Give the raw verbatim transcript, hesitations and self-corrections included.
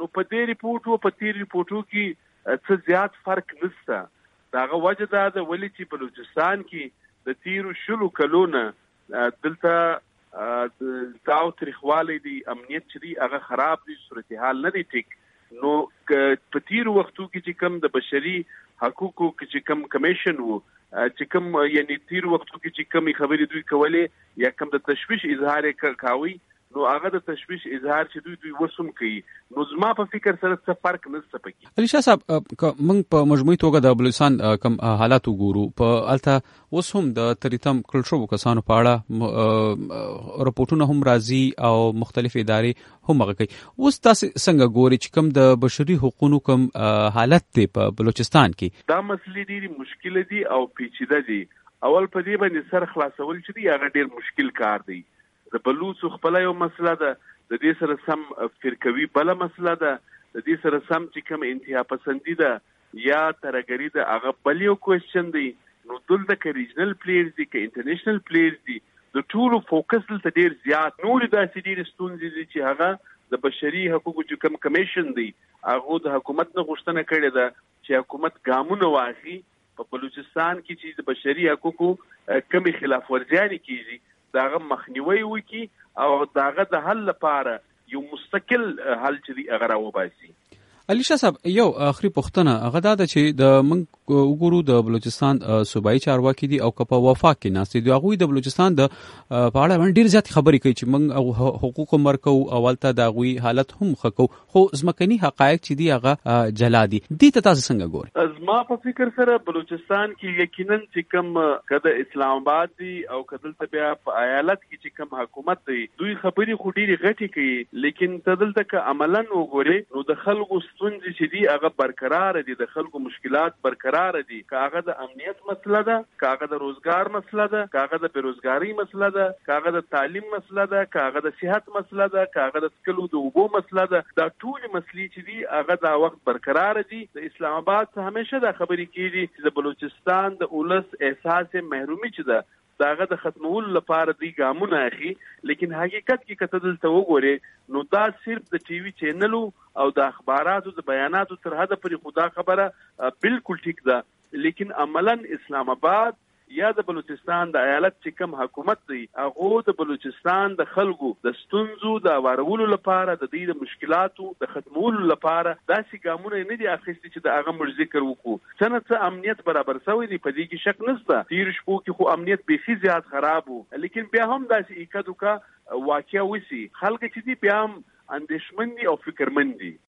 نو په دې ریپورټو په تیر ریپورټو کې څه زیات فرق نشته. داغه وجه دا ده ولې چې بلوچستان کې د تیرو شلو کلونه دلته تاو تاریخوالی دی امنیت چې دی هغه خراب دی، صورتحال نه دی ټیک. نو په تیرو وختو کې چې کوم د بشري حقوقو کې چې کوم کمیشن وو چې کوم یعنی تیرو وختو کې چې کوم خبرې دوی کولې یا کوم د تشویش اظهار کاوي، نو هغه د تشویش اظهار چې دوی دوی وسوم کوي. نو زما په فکر سره څه فرق نشته پکې. علي شاه صاحب موږ په مجموعي توګه د بلوچستان کوم حالات وګورو، په الته اوس هم د تریتم کړل شوو کسانو په اړه راپورټونه هم راځي او مختلف ادارې هم هغه کوي. اوس تاسو څنګه ګوري چې کوم د بشري حقوقو کوم حالت دی په بلوچستان کې؟ دا مسلې ډېرې مشکله دي او پیچیده دي. اول په دې باندې سر خلاصول چې دی هغه ډېر مشکل کار دی. د بلوچو خپل یو مسله ده، د دې سره سم فرقوي بل مسله ده، د دې سره سم چې کوم انتها پسندي ده یا ترګری ده هغه بل یو کوېسچن دی. نو دلته کې ریجنل پلیئرز دي که انټرنیشنل پلیئرز دي، د ټولو فوکس دلته ډیر زیات. نور داسې ډیر ستونزې دي چې هغه د بشري حقوقو چې کوم کمیشن دی هغه د حکومت نه غوښتنه کړې ده چې حکومت ګامونه واخلي په بلوچستان کې چې د بشري حقوقو کمی خلاف ورزیانې کیږي داغه مخنیوي وکي او داغه د حل لپاره یو مستقل حل چې هغه راوباسي. علي شاه صاحب یو اخري پوښتنه هغه دا ده چې د موږ وګورو د بلوچستان صوبایي چارواکي دي او که په وفاق کې ناست دي، هغوی د بلوچستان د په اړه باندې ډېر زیات خبرې کوي چې موږ حقوق مرکو اولته د هغوی حالت هم ښه کوو، خو ځمکني حقایق چې دي هغه جلا دي. دې ته تاسو څنګه ګورئ؟ زما په فکر سره بلوچستان کې یقینا چې کوم کده اسلام آباد دي او کدلته بیا په ایالت کې چې کوم حکومت دی دوی خبرې خو ډېرې غټې کوي، لیکن تدلته که عملاً وګوري نو د خلکو ستونزې چې دي هغه برقرار دي، د خلکو مشکلات برقرار دي. که هغه د امنیت مسله ده، که هغه د روزګار مسله ده، که هغه د بیروزګاری مسله ده، که هغه د تعلیم مسله ده، که هغه د صحت مسله ده، که هغه د څښلو د اوبو مسله ده، دا ټول مسلې چې دي هغه دا وخت برقرار دي. د اسلام آباد څخه همیشه دا خبرې کیږي چې د بلوچستان د اولس احساس محرومي چې ده داغه د ختمولو لپاره دی ګامونه اخی، لیکن حقیقت کې کته دلته وګوري نو دا صرف د ټي وي چینلو او د اخباراتو د بیاناتو تر حد پورې خدا خبره بالکل ټیک ده، لیکن عملاً اسلام آباد یا د بلوچستان د ایالت چې کوم حکومت دی هغه د بلوچستان د خلکو د ستونزو د وارولو لپاره د دې د مشکلاتو د ختمولو لپاره داسې ګامونه نه دي اخیستي چې د هغه موږ ذکر وکړو. څنګه څه امنیت برابر شوی دی په دې کې شک نشته، تیر شپو کې خو امنیت بیخي زیات خراب وو، لیکن بیا هم داسې اکدوکا واقعیا وسی خلک چې دي بیا هم اندېښمن دي او فکرمن دي.